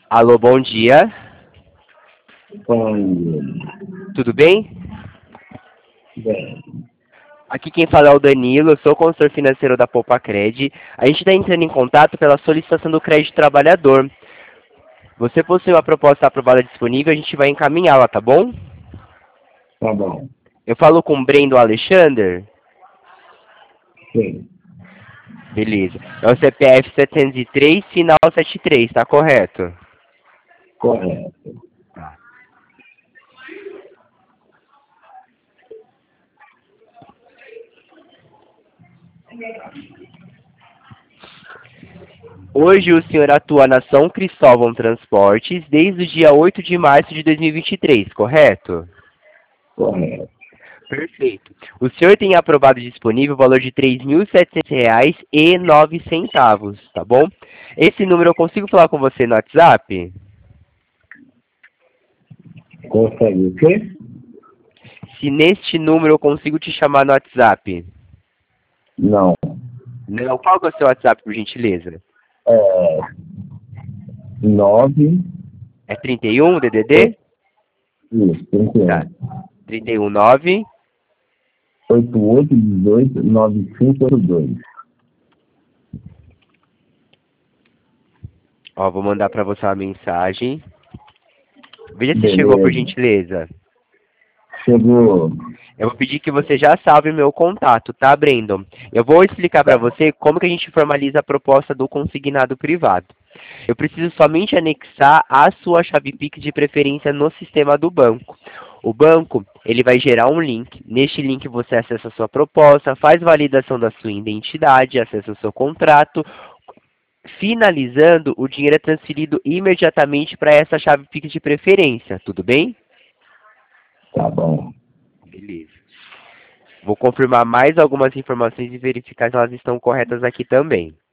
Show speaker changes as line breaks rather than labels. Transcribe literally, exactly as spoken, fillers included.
Alô, bom dia.
Oi.
Tudo bem?
Bem,
Aqui quem fala é o Danilo, eu sou consultor financeiro da Poupacred. A gente está entrando em contato pela solicitação do crédito trabalhador. Você possui uma proposta aprovada disponível, a gente vai encaminhá-la, tá bom?
tá bom.
Eu falo com o Brendo Alexander?
Sim,
Beleza. É o C P F setecentos e três, final setenta e três, tá correto?
correto.
Hoje o senhor atua na São Cristóvão Transportes desde o dia oito de março de dois mil e vinte e três, correto?
Correto.
Perfeito. O senhor tem aprovado disponível o valor de três mil e setecentos reais e nove centavos, tá bom? Esse número eu consigo falar com você no WhatsApp?
Consegue o quê?
Se neste número eu consigo te chamar no WhatsApp?
Não.
Não. Qual que é o seu WhatsApp, por gentileza?
É nove.
É trinta e um, D D D?
Isso, trinta e
Tá.
um.
trinta e um, nove.
oito oito dezoito nove cinco oito dois.
Ó, vou mandar pra você uma mensagem. Veja se chegou, por
Beleza.
gentileza.
Chegou.
Eu vou pedir que você já salve meu contato, tá, Brandon? Eu vou explicar para
Tá.
você como que a gente formaliza a proposta do consignado privado. Eu preciso somente anexar a sua chave Pix de preferência no sistema do banco. O banco, ele vai gerar um link. Neste link você acessa a sua proposta, faz validação da sua identidade, acessa o seu contrato. Finalizando, o dinheiro é transferido imediatamente para essa chave Pix de preferência. Tudo bem?
Tá bom.
Beleza. Vou confirmar mais algumas informações e verificar se elas estão corretas aqui também.